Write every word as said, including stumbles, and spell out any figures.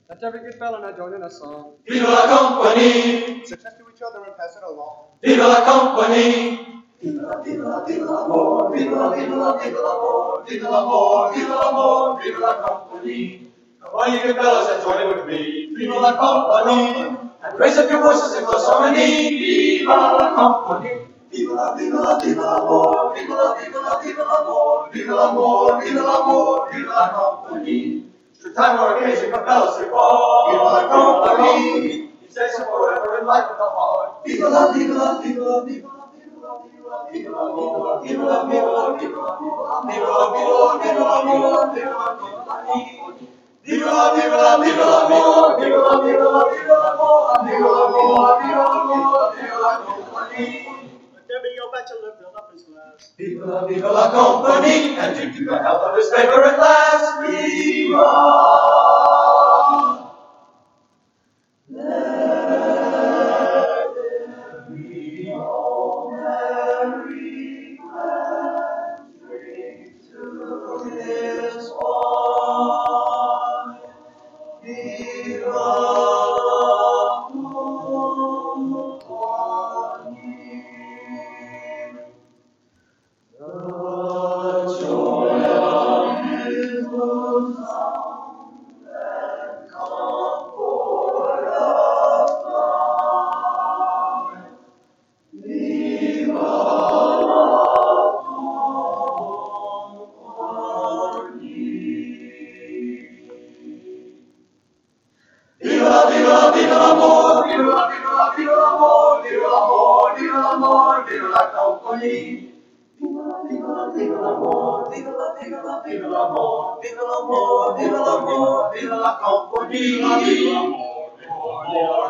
Let every good fellow now join in a song. Vive la compagnie! Success to each other and pass it along. Vive la compagnie! Vive la, vive la, vive l'amour, vive la, vive la, vive l'amour, vive l'amour, vive l'amour, vive la compagnie. Come on, you good fellows, and join in with me. Vive la compagnie. And raise up your voices in close harmony. Vive la compagnie! Vive la, vive la, vive l'amour, vive la, vive la, vive l'amour, vive l'amour, vive l'amour, vive la compagnie. Through time or occasion, compel us to fall. Vive la compagnie. He stays forever in life with the heart. Vive la, vive la, vive la, vive la. Vive la, vive la, vive la, vive la, vive la, vive la, vive la, vive la, vive la, vive la, compagnie. Vive la, vive la, vive l'amour, vive la, vive la, vive l'amour, vive l'amour, vive l'amour, vive la compagnie. Debbie, your bachelor filled up his glass. Vive la, vive la compagnie, and drink to the health of his favorite lass. Viva! Vive l'amour, vive la compagnie.